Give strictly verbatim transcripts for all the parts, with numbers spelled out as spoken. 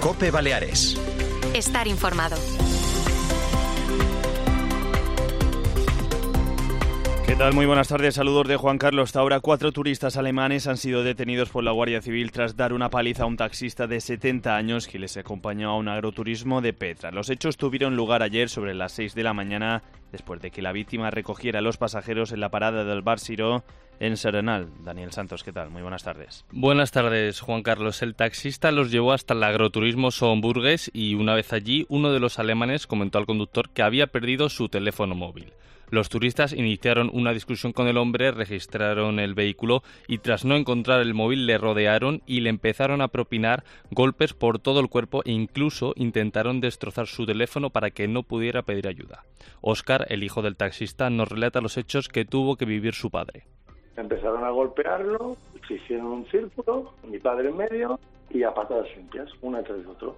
COPE Baleares. Estar informado. ¿Qué tal? Muy buenas tardes. Saludos de Juan Carlos. Hasta ahora, cuatro turistas alemanes han sido detenidos por la Guardia Civil tras dar una paliza a un taxista de setenta años que les acompañó a un agroturismo de Petra. Los hechos tuvieron lugar ayer sobre las seis de la mañana, después de que la víctima recogiera a los pasajeros en la parada del Bar Siró en Serenal. Daniel Santos, ¿qué tal? Muy buenas tardes. Buenas tardes, Juan Carlos. El taxista los llevó hasta el agroturismo Somburgues y una vez allí, uno de los alemanes comentó al conductor que había perdido su teléfono móvil. Los turistas iniciaron una discusión con el hombre, registraron el vehículo y tras no encontrar el móvil le rodearon y le empezaron a propinar golpes por todo el cuerpo e incluso intentaron destrozar su teléfono para que no pudiera pedir ayuda. Óscar, el hijo del taxista, nos relata los hechos que tuvo que vivir su padre. Empezaron a golpearlo, se hicieron un círculo, mi padre en medio y a patadas limpias, una tras de otro.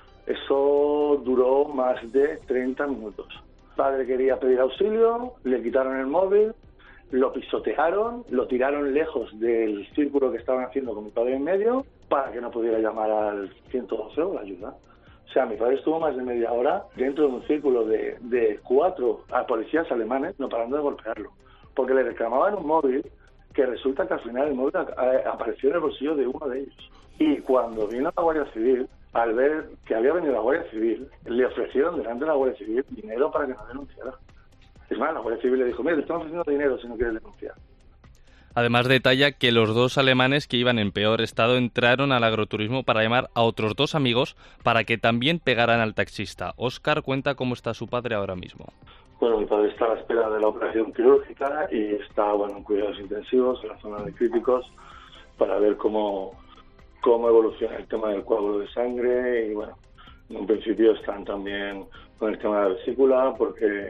Eso duró más de treinta minutos. Mi padre quería pedir auxilio, le quitaron el móvil, lo pisotearon, lo tiraron lejos del círculo que estaban haciendo con mi padre en medio para que no pudiera llamar al ciento doce o la ayuda. O sea, mi padre estuvo más de media hora dentro de un círculo de, de cuatro policías alemanes no parando de golpearlo, porque le reclamaban un móvil que resulta que al final el móvil apareció en el bolsillo de uno de ellos. Y cuando vino la Guardia Civil, al ver que había venido la Guardia Civil, le ofrecieron delante de la Guardia Civil dinero para que no denunciara. Es más, la Guardia Civil le dijo, mira, te estamos ofreciendo dinero si no quieres denunciar. Además detalla que los dos alemanes que iban en peor estado entraron al agroturismo para llamar a otros dos amigos para que también pegaran al taxista. Óscar cuenta cómo está su padre ahora mismo. Bueno, mi padre está a la espera de la operación quirúrgica y está, bueno, en cuidados intensivos, en la zona de críticos, para ver cómo, cómo evoluciona el tema del coágulo de sangre y, bueno, en un principio están también con el tema de la vesícula porque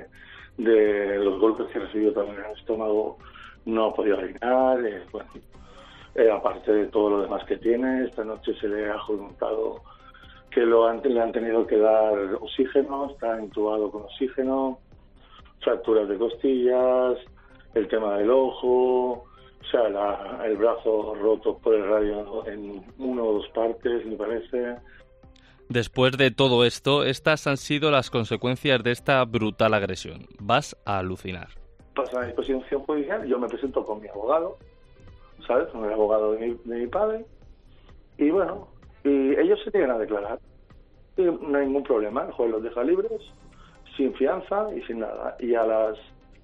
de los golpes que recibió también en el estómago no ha podido orinar, eh, bueno, eh, aparte de todo lo demás que tiene, esta noche se le ha juntado que lo han, le han tenido que dar oxígeno, está intubado con oxígeno, fracturas de costillas, el tema del ojo, o sea, la, el brazo roto por el radio en una o dos partes, me parece. Después de todo esto, estas han sido las consecuencias de esta brutal agresión. Vas a alucinar. Pasa la disposición judicial, yo me presento con mi abogado, ¿sabes? Con el abogado de mi, de mi padre, y bueno, y ellos se tienen a declarar. Y no hay ningún problema, el juez los deja libres, sin fianza y sin nada. Y a las,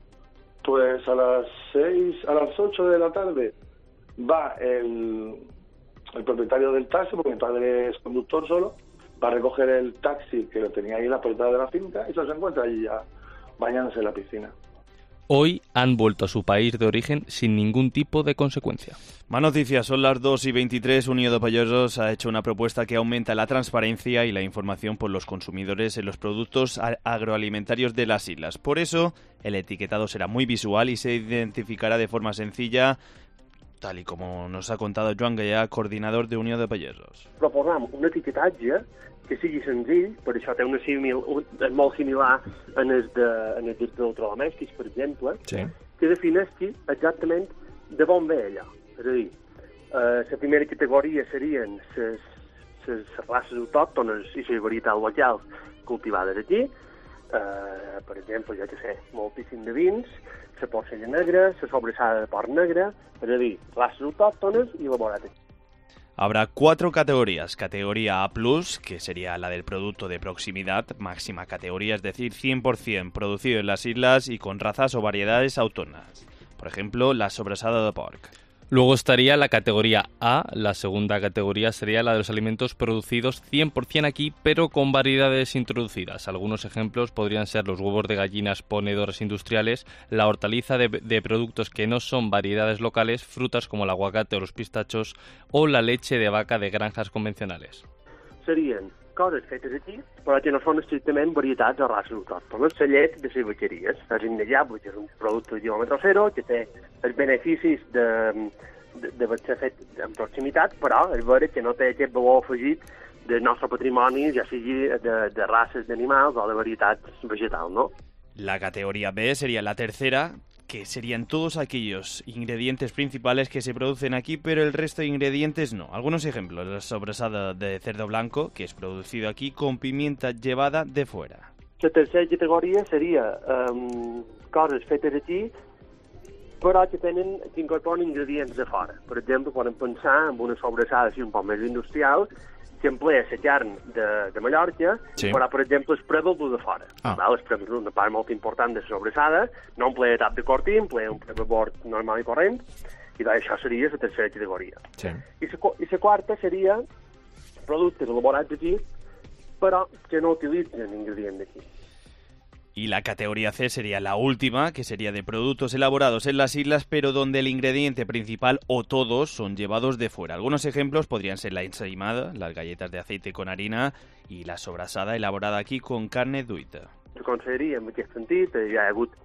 pues a las seis, a las ocho de la tarde va el, el propietario del taxi, porque mi padre es conductor solo, va a recoger el taxi que lo tenía ahí en la portada de la finca y se encuentra allí ya bañándose en la piscina. Hoy han vuelto a su país de origen sin ningún tipo de consecuencia. Más noticias, son las dos y veintitrés. Unió de Payosos ha hecho una propuesta que aumenta la transparencia y la información por los consumidores en los productos agroalimentarios de las islas. Por eso, el etiquetado será muy visual y se identificará de forma sencilla, tal y como nos ha contado Joan Gallà, coordinador de Unió de Payosos. Proposam un etiquetatge que sigui senzill, per això té una simil, un, és molt similar en el de, en el d'electrodomèstics, per exemple, sí, que defineixi exactament de on ve allò. És a dir, eh, la primera categoria serien les races autòctones i les varietats locals cultivades aquí, eh, per exemple, jo què sé, moltíssim de vins, la porcella negra, la sobrassada de porc negre, és a dir, races autòctones i elaborades. Habrá cuatro categorías. Categoría A plus, que sería la del producto de proximidad, máxima categoría, es decir, cien por ciento producido en las islas y con razas o variedades autóctonas. Por ejemplo, la sobrasada de porc. Luego estaría la categoría A, la segunda categoría sería la de los alimentos producidos cien por ciento aquí, pero con variedades introducidas. Algunos ejemplos podrían ser los huevos de gallinas ponedoras industriales, la hortaliza de, de productos que no son variedades locales, frutas como el aguacate o los pistachos, o la leche de vaca de granjas convencionales. Serien coses fetes aquí, però que no són estrictament varietats o races autòctones. La llet de les vaqueries és innegable, que és un producte de quilòmetre zero, que té els beneficis de, de, de ser fet en proximitat, però és veritat que no té aquest valor afegit del nostre patrimoni, ja sigui de, de races d'animals o de varietats vegetals, no? La categoría B sería la tercera, que serían todos aquellos ingredientes principales que se producen aquí, pero el resto de ingredientes no. Algunos ejemplos: la sobrasada de cerdo blanco, que es producido aquí con pimienta llevada de fuera. La tercera categoria seria um, coses fetes aquí, però que tenen, que incorporen ingredients de fora. Per exemple, podem pensar en una sobrassada així un poc més industrial, que emplea la carn de, de Mallorca, sí. Però, per exemple, es preva-lo de fora. Ah. Val? Es preva una part molt important de la sobrassada, no emplea tap de cortí, emplea un prevabord normal i corrent, i doncs, això seria la tercera categoria. Sí. I la quarta seria productes elaborats aquí, però que no utilitzen ingredients d'aquí. Y la categoría C sería la última, que sería de productos elaborados en las islas, pero donde el ingrediente principal o todos son llevados de fuera. Algunos ejemplos podrían ser la ensaïmada, las galletas de aceite con harina y la sobrassada elaborada aquí con carne d'huita. La conselleria, en aquest sentit, hi ha hagut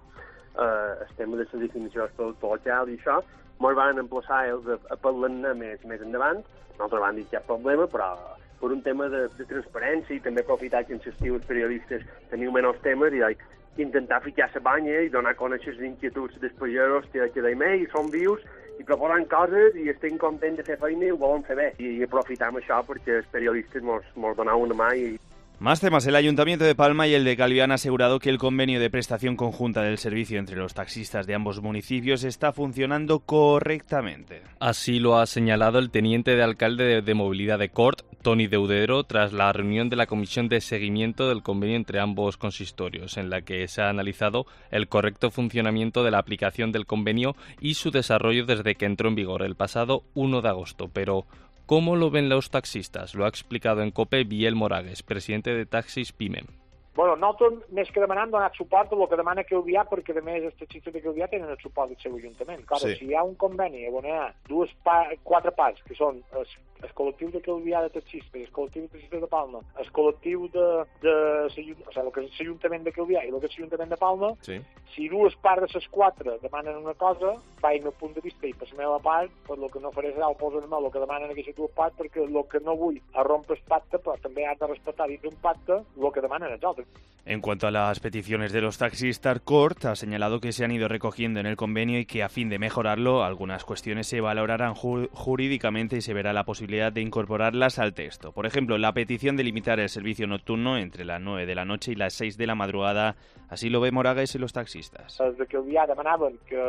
eh, el tema de la definició del producte local i això, ens van emplaçar ells a, a parlar-ne més, més endavant. Nosaltres van dir que hi ha problema, però per un tema de, de transparència i també aprofitar que en l'estiu els periodistes teniu menys temes i like, intentar ficar la banya i donar a conèixer les inquietuds dels pagesos que, que deim, i són vius i proposen coses i estem contents de fer feina i ho volen fer bé. I, i aprofitam això perquè els periodistes mos, mos donen una mà i Más temas. El Ayuntamiento de Palma y el de Calviá han asegurado que el convenio de prestación conjunta del servicio entre los taxistas de ambos municipios está funcionando correctamente. Así lo ha señalado el teniente de alcalde de, de Movilidad de Cort, Toni Deudero, tras la reunión de la Comisión de Seguimiento del convenio entre ambos consistorios, en la que se ha analizado el correcto funcionamiento de la aplicación del convenio y su desarrollo desde que entró en vigor el pasado uno de agosto. Pero ¿cómo lo ven los taxistas? Lo ha explicado en COPE Biel Moragues, presidente de Taxis PIMEM. Bueno, nosaltres, més que demanant, donar suport a el que demana Calvià, perquè, a més, els taxistes de Calvià tenen el suport del seu ajuntament. Clar, sí. Si hi ha un conveni on hi ha dues pa quatre parts, que són el, el col·lectiu de Calvià de taxistes, el col·lectiu de taxistes de Palma, el col·lectiu de, de, de o sigui, el que és l'Ajuntament de Calvià i el que és l'Ajuntament de Palma, sí. Si dues parts de les quatre demanen una cosa, vaig al punt de vista i per la meva part, per el que no faré serà el poso en el que demanen aquestes dues parts, perquè el que no vull és rompre el pacte, però també has de respectar dins d'un pacte el que demanen els altres. En cuanto a las peticiones de los taxistas, Cort ha señalado que se han ido recogiendo en el convenio y que a fin de mejorarlo, algunas cuestiones se valorarán ju jurídicamente y se verá la posibilidad de incorporarlas al texto. Por ejemplo, la petición de limitar el servicio nocturno entre las nueve de la noche y las seis de la madrugada. Así lo ve Moragues y los taxistas. Els de Calvià demanaven que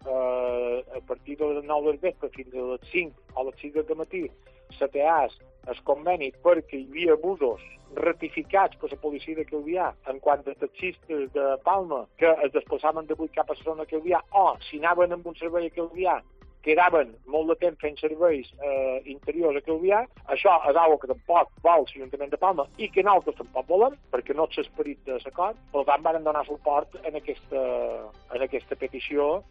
eh, a partir de les nou del vespre fins a les cinc o les sis del matí s'ateàs el conveni perquè hi havia abusos ratificats per la policia de Calvià en quant a taxistes de Palma que es desplaçaven de vuit cap a la zona de Calvià o si anaven amb un servei a Calvià quedaven molt de temps fent serveis eh, interiors a Calvià. Això és una que tampoc vol l'Ajuntament de Palma i que nosaltres tampoc volem, perquè no és l'esperit de l'acord. Per tant, van donar suport en aquesta, en aquesta petició.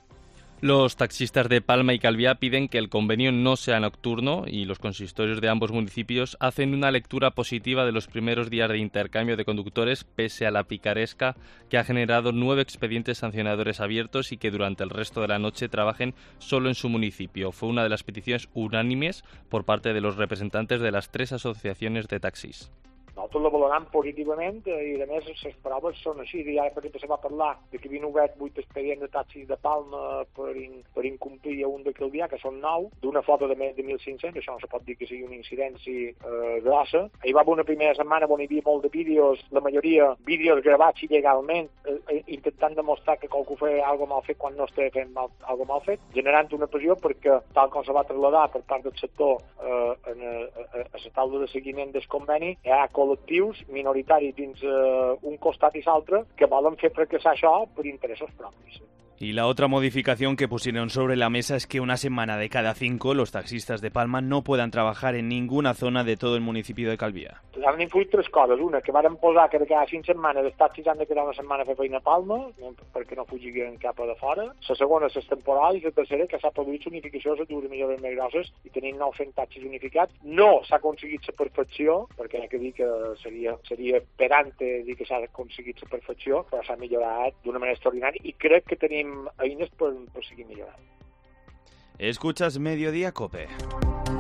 Los taxistas de Palma y Calviá piden que el convenio no sea nocturno y los consistorios de ambos municipios hacen una lectura positiva de los primeros días de intercambio de conductores pese a la picaresca que ha generado nueve expedientes sancionadores abiertos y que durante el resto de la noche trabajen solo en su municipio. Fue una de las peticiones unánimes por parte de los representantes de las tres asociaciones de taxis. Nosaltres la valorem positivament i, a més, les proves són així. I ara, per exemple, se va parlar de que havien obert vuit expedients de taxis de Palma per, in, per incomplir a un de Calvià, que són nou, d'una flota de més de mil cinc-cents, això no se pot dir que sigui una incidència eh, grossa. Hi va haver una primera setmana on hi havia molt de vídeos, la majoria vídeos gravats il·legalment, eh, intentant demostrar que qualcú feia alguna mal fet quan no estava fent mal, alguna mal fet, generant una pressió perquè, tal com se va trasladar per part del sector eh, en, a, a, a la taula de seguiment del conveni, hi ha col·lectius minoritaris dins uh, un costat i l'altre que volen fer fracassar això per interessos propis. Y la otra modificación que pusieron sobre la mesa es que una semana de cada cinco los taxistas de Palma no puedan trabajar en ninguna zona de todo el municipio de Calvià. Han influït tres coses. Una, que varen posar que de cada cinc setmanes els taxis han de quedar una setmana a fer feina a Palma perquè no fugien cap a de fora. La segona, les temporals. I la tercera, que s'ha produït l'unificació de les dues millores més grosses i tenim nou-cents taxis unificats. No s'ha aconseguit la perfecció, perquè hay que dir que seria, seria pedante dir que s'ha aconseguit la perfecció, però s'ha millorat d'una manera extraordinària i crec que tenim eines per, per seguir millorant. Escuchas Mediodía Cope.